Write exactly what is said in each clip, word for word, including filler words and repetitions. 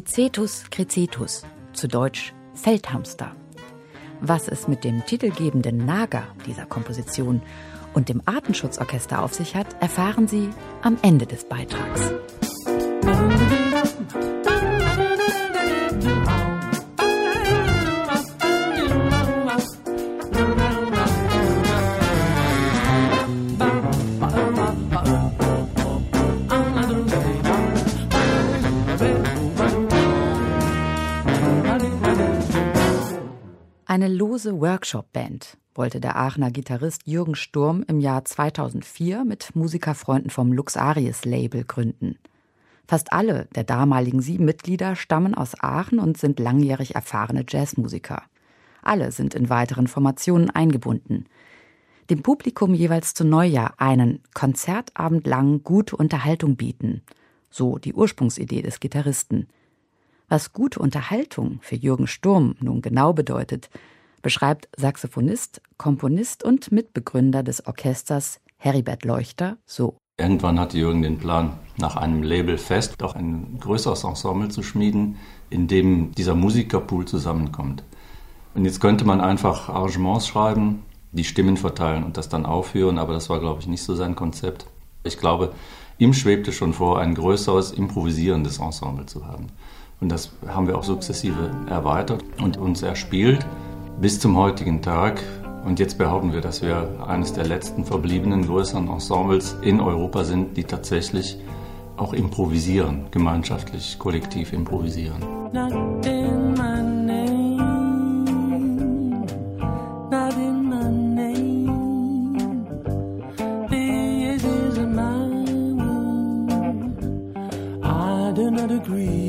Cricetus cricetus, zu Deutsch Feldhamster. Was es mit dem titelgebenden Naga dieser Komposition und dem Artenschutzorchester auf sich hat, erfahren Sie am Ende des Beitrags. Eine lose Workshop-Band wollte der Aachener Gitarrist Jürgen Sturm im Jahr zweitausendvier mit Musikerfreunden vom Luxaries-Label gründen. Fast alle der damaligen sieben Mitglieder stammen aus Aachen und sind langjährig erfahrene Jazzmusiker. Alle sind in weiteren Formationen eingebunden. Dem Publikum jeweils zu Neujahr einen Konzertabend lang gute Unterhaltung bieten. So die Ursprungsidee des Gitarristen. Was gute Unterhaltung für Jürgen Sturm nun genau bedeutet, beschreibt Saxophonist, Komponist und Mitbegründer des Orchesters Heribert Leuchter so. Irgendwann hatte Jürgen den Plan, nach einem Label fest auch ein größeres Ensemble zu schmieden, in dem dieser Musikerpool zusammenkommt. Und jetzt könnte man einfach Arrangements schreiben, die Stimmen verteilen und das dann aufführen, aber das war, glaube ich, nicht so sein Konzept. Ich glaube, ihm schwebte schon vor, ein größeres, improvisierendes Ensemble zu haben. Und das haben wir auch sukzessive erweitert und uns erspielt bis zum heutigen Tag. Und jetzt behaupten wir, dass wir eines der letzten verbliebenen größeren Ensembles in Europa sind, die tatsächlich auch improvisieren, gemeinschaftlich, kollektiv improvisieren. Not in my name, not in my name, this is my wound, I do not agree.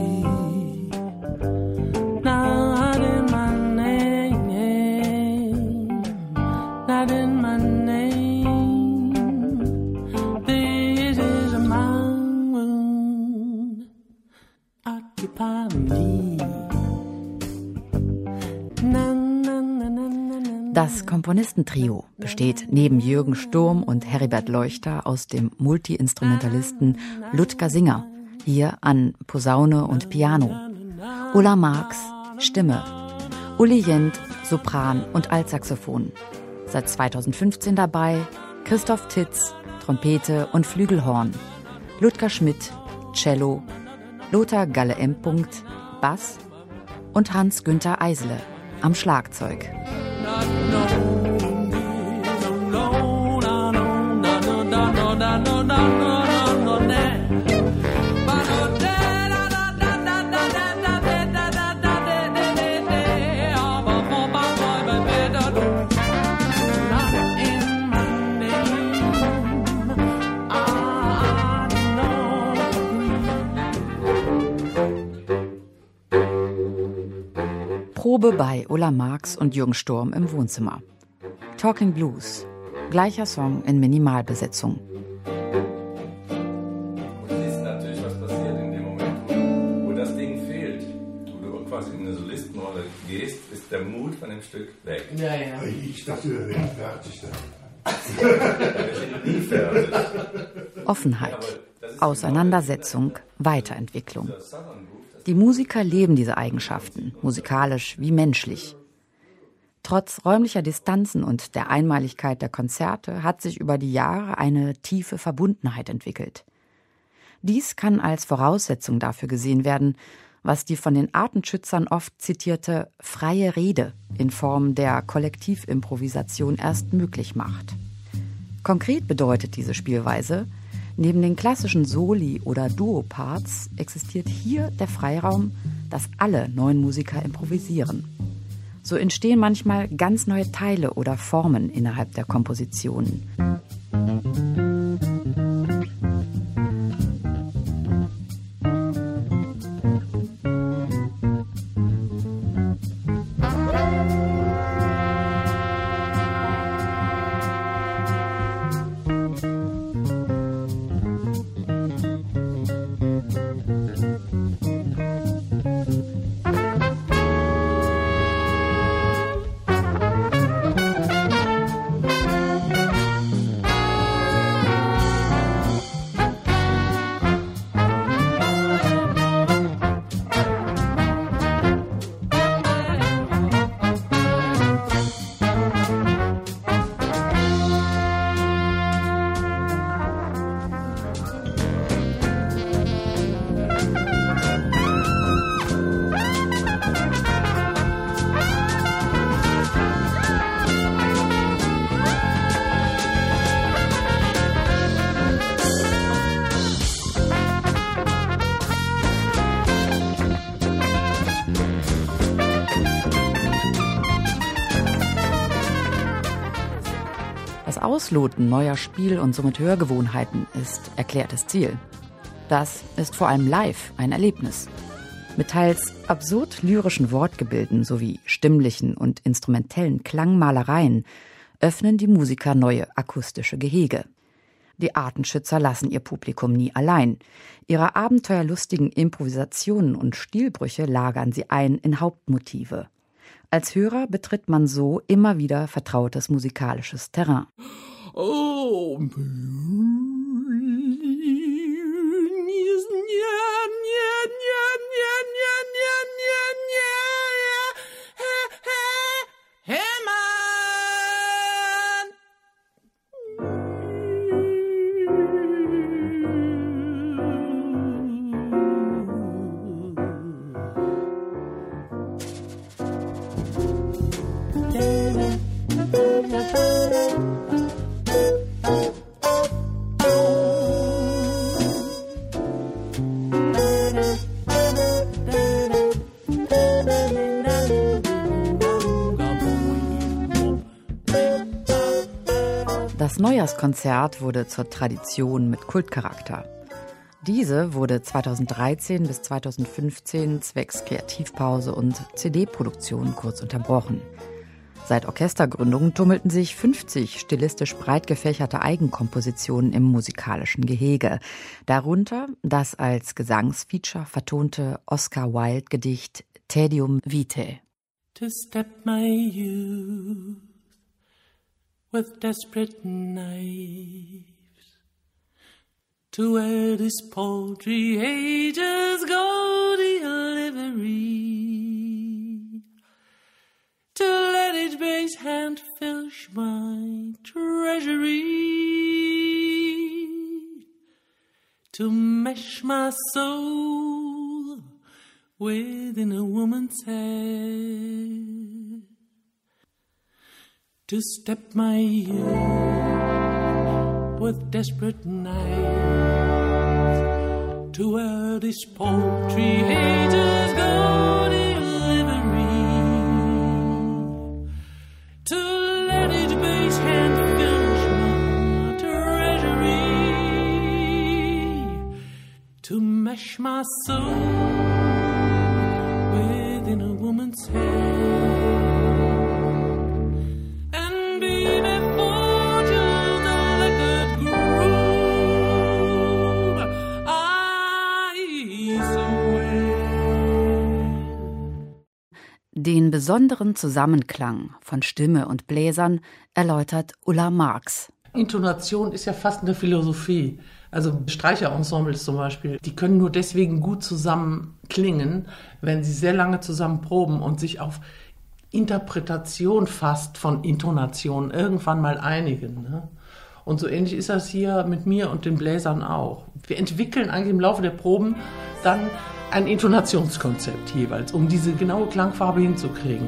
Das Komponistentrio besteht neben Jürgen Sturm und Heribert Leuchter aus dem Multi-Instrumentalisten Ludger Singer, hier an Posaune und Piano, Ulla Marx, Stimme, Uli Jent, Sopran und Altsaxophon. Seit zweitausendfünfzehn dabei Christoph Titz, Trompete und Flügelhorn, Ludger Schmidt, Cello, Lothar Galle M. Bass und Hans-Günther Eisele am Schlagzeug. Probe bei Ulla Marx und Jürgen Sturm im Wohnzimmer. Talking Blues, gleicher Song in Minimalbesetzung. Und es ist natürlich was passiert in dem Moment, wo das Ding fehlt, wo du quasi in eine Solistenrolle gehst, ist der Mut von dem Stück weg. Ja, ja. Ich dachte, wir wären fertig dann. Wir sind nie fertig. Offenheit, Auseinandersetzung, Weiterentwicklung. Die Musiker leben diese Eigenschaften, musikalisch wie menschlich. Trotz räumlicher Distanzen und der Einmaligkeit der Konzerte hat sich über die Jahre eine tiefe Verbundenheit entwickelt. Dies kann als Voraussetzung dafür gesehen werden, was die von den Artenschützern oft zitierte freie Rede in Form der Kollektivimprovisation erst möglich macht. Konkret bedeutet diese Spielweise, neben den klassischen Soli- oder Duo-Parts existiert hier der Freiraum, dass alle neuen Musiker improvisieren. So entstehen manchmal ganz neue Teile oder Formen innerhalb der Kompositionen. Ausloten neuer Spiel- und somit Hörgewohnheiten ist erklärtes Ziel. Das ist vor allem live ein Erlebnis. Mit teils absurd lyrischen Wortgebilden sowie stimmlichen und instrumentellen Klangmalereien öffnen die Musiker neue akustische Gehege. Die Artenschützer lassen ihr Publikum nie allein. Ihre abenteuerlustigen Improvisationen und Stilbrüche lagern sie ein in Hauptmotive. Als Hörer betritt man so immer wieder vertrautes musikalisches Terrain. Oh. Das Neujahrskonzert wurde zur Tradition mit Kultcharakter. Diese wurde zweitausenddreizehn bis zweitausendfünfzehn zwecks Kreativpause und C D-Produktion kurz unterbrochen. Seit Orchestergründung tummelten sich fünfzig stilistisch breit gefächerte Eigenkompositionen im musikalischen Gehege. Darunter das als Gesangsfeature vertonte Oscar-Wilde-Gedicht Tedium Vitae. To step my youth with desperate knives, to wear this paltry age's gaudy livery, to let each base hand filch my treasury, to mesh my soul within a woman's head, to step my youth with desperate knives, to wear this paltry age's gaudy livery, to let each base hand filch my treasury, to mesh my soul within a woman's head. Den besonderen Zusammenklang von Stimme und Bläsern erläutert Ulla Marx. Intonation ist ja fast eine Philosophie. Also Streicherensembles zum Beispiel, die können nur deswegen gut zusammen klingen, wenn sie sehr lange zusammen proben und sich auf Interpretation fast von Intonation irgendwann mal einigen. Ne? Und so ähnlich ist das hier mit mir und den Bläsern auch. Wir entwickeln eigentlich im Laufe der Proben dann ein Intonationskonzept jeweils, um diese genaue Klangfarbe hinzukriegen.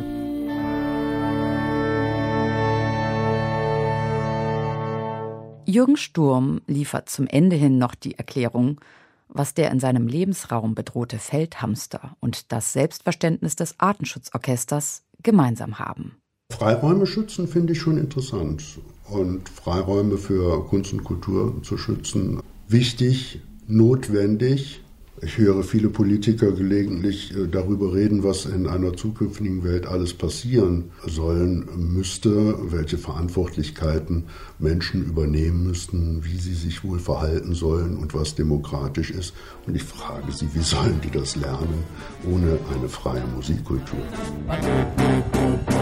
Jürgen Sturm liefert zum Ende hin noch die Erklärung, was der in seinem Lebensraum bedrohte Feldhamster und das Selbstverständnis des Artenschutzorchesters gemeinsam haben. Freiräume schützen finde ich schon interessant und Freiräume für Kunst und Kultur zu schützen, wichtig, notwendig. Ich höre viele Politiker gelegentlich darüber reden, was in einer zukünftigen Welt alles passieren sollen müsste, welche Verantwortlichkeiten Menschen übernehmen müssten, wie sie sich wohl verhalten sollen und was demokratisch ist. Und ich frage sie, wie sollen die das lernen ohne eine freie Musikkultur?